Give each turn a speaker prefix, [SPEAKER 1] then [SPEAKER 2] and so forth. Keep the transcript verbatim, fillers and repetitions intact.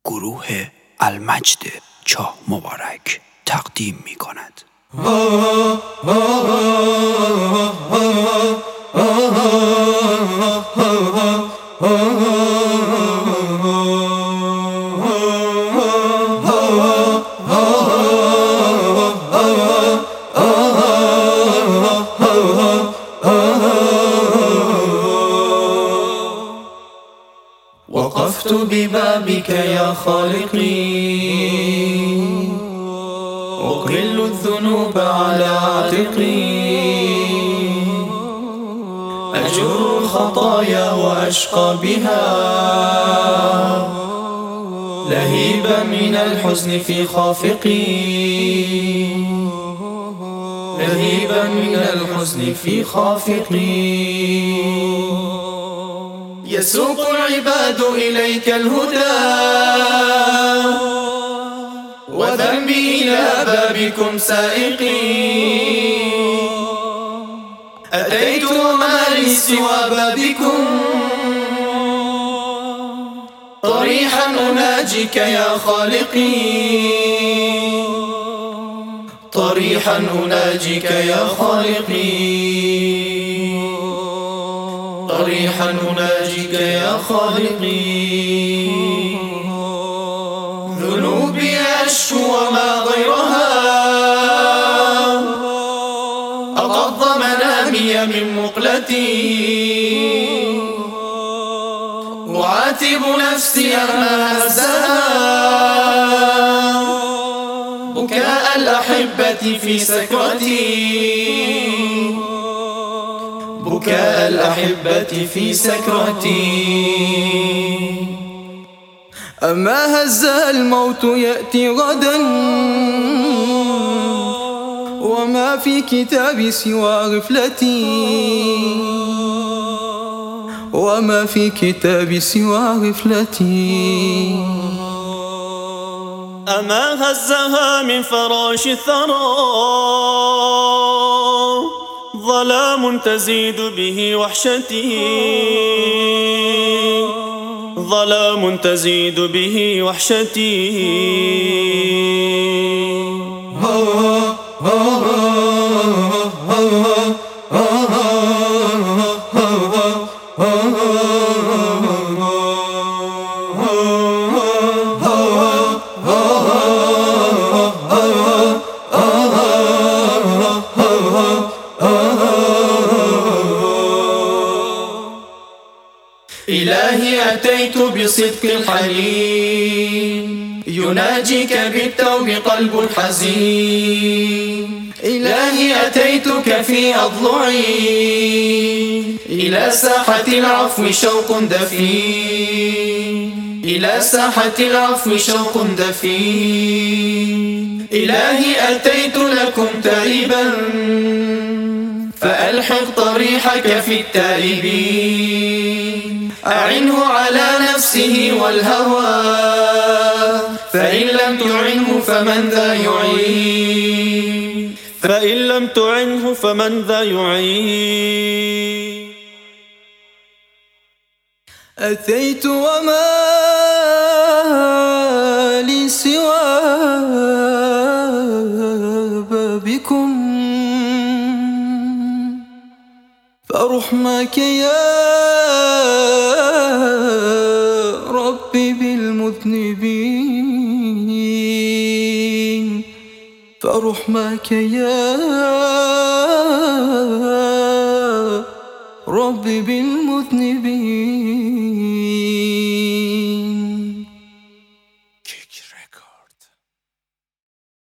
[SPEAKER 1] گروه المجد چاه مبارک تقدیم می کند.
[SPEAKER 2] وقفت ببابك يا خالقي، أقل الذنوب على عاتقي، أجر الخطايا وأشقى بها، لهيبا من الحزن في خافقي، لهيبا من الحزن في خافقي. يسوق العباد إليك الهدى، وذنبي إلى بابكم سائقي، أتيت وما لي سوى بابكم، طريحا أناجيك يا خالقي، طريحا أناجيك يا خالقي، طريحا أناجيك يا خالقي. ذنوبي أشكو وما غيرها، أغض منامي من مقلتي، أعاتب نفسي أما هزها، بكاء الأحبة في سكرتي، بكاء الأحبة في سكرتي. أما هزها الموت يأتي غدا، وما في كتابي سوى غفلتي، وما في كتابي سوى غفلتي.
[SPEAKER 3] أما هزها من فراش الثرى، ظلام تزيد به وحشتي، ظلام تزيد به وحشتي.
[SPEAKER 2] إلهي أتيت بصدق الحنين، يناجيك بالتوب قلب حزين. إلهي أتيتك في أضلعي، إلى ساحة العفو شوق دفين، إلى ساحة العفو شوق دفين. إلهي أتيت لكم تائبا، فألحق طريحك في التائبين، أعنه على نفسه والهوى، فإن لم تعنه فمن ذا يعين،
[SPEAKER 3] فإن لم تعنه فمن ذا يعين.
[SPEAKER 2] أتيت وما لي سوى بابكم، فرحمك يا ربي بالمذنبين، فرحمك يا ربي بالمذنبين.